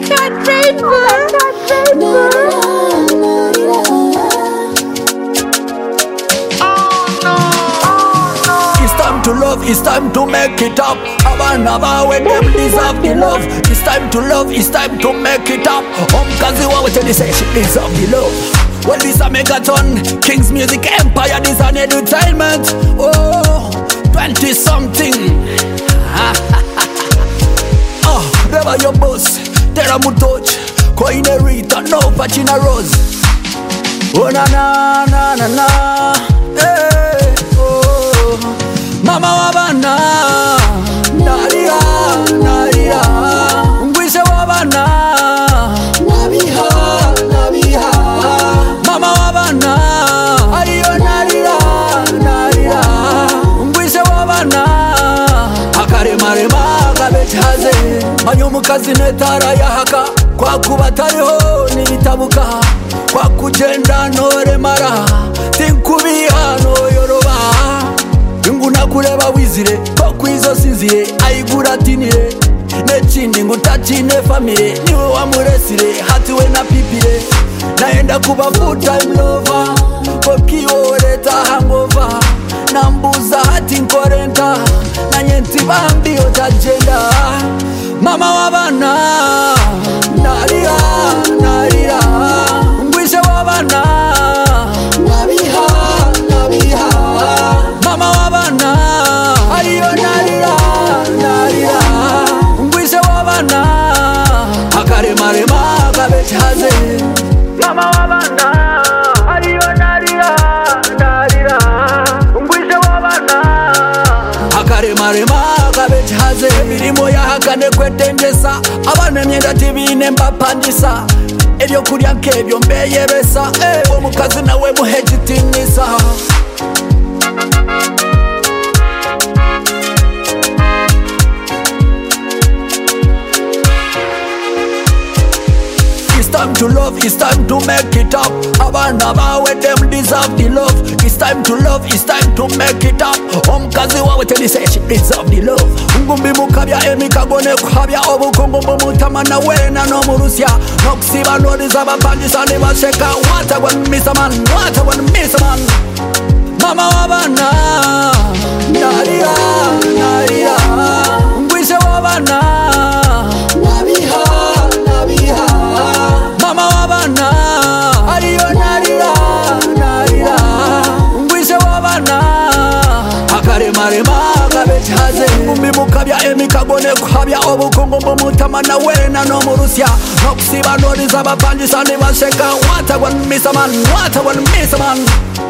God, rainbow. It's time to love, it's time to make it up. Abana when them deserve the love. It's time to love, it's time to make it up. Kazi wa tell say she deserve the love. Well, this a megaton, King's Music Empire, this an entertainment. Oh, 20 something. Oh, never your boss, Terra Mutoch, Koine Rita, no Pachina Rose. Oh na na na na na, hey, oh, Mama Wabana, Nadia, Nadia, Ngwisha Wabana, Nabiha, Nabiha, Mama Wabana, Ayo Nadia, Nadia, Ngwisha Wabana, Akare Marema, Kabetaze, Manyumukazi netara ya haka, kwa kubatariho nibitabuka, kwa kugenda noremara, tinkubiha noyoroba. Nguna kureba wizire, ko kwizo sinzire, ayigura tinire, nekindi ngutachine family, niwe wamuresire, hatiwe na pipire, naenda kuba full time lover, kokiwo leta hangover, nambuza hati nkorenta, na nyenti bambi otajenda. Mama wabana, naria, naria, ngwishe wabana, nabiha, nabiha, Mama wabana, ayo naria, naria, ngwishe wabana, akare marema kabechaze. Mama wabana, ayo naria, naria, ngwishe wabana, akare marema kabechaze. Mirimo ya hakane kwetendesa, abana myenda tibine mbapandisa, ebyo kulya nkebyo mbeyebesa, omukazi nawe muhejitinisa. It's time to love, it's time to make it up. Abana when them deserve the love. It's time to love, it's time to make it up. Kazi wa tell say she deserve the love. Ngumbi mukabya emikagone kuhabya obukongo mumutamana wena no murusya. Nokusiba no deserve bandisa ne basheka. What I want miss a man, what I want miss a man. Mama wabana, naria, naria, ngwishe wabana, nabiha, nabiha, Mama wabana, ayo naria, naria, ngwishe wabana, akare marema kabechaze. Ngumbi mukabya emikagone kuhabya obukongo mumutamana wena no murusya. Nokusiba no deserve bandisa ne basheka. What I want miss a man, what I want miss a man.